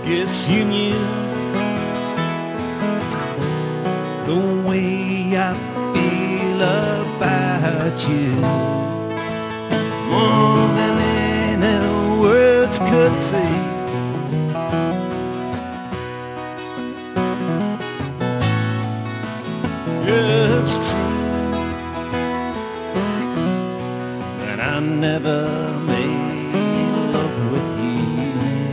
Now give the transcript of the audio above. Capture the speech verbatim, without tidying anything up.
Guess you knew the way I feel about you more than any words could say.